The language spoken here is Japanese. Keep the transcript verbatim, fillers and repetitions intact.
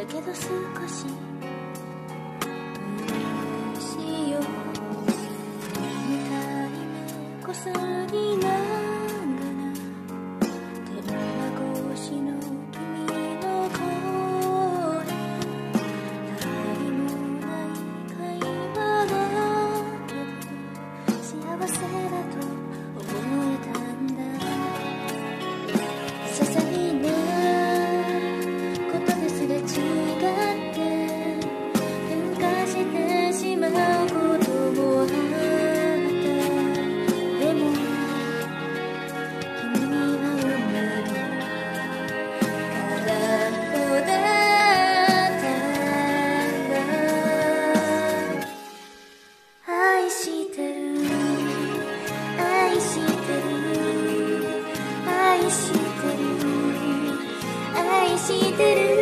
だけど少し嬉しいよ。眠たい目こすりながら電話越しの君の声、何もない会話が幸せだと思えたんだ。些細なことですれ違って喧嘩してしまうこともあった。でも君は運命の空っぽだったんだ。愛してる愛してる愛してる愛してる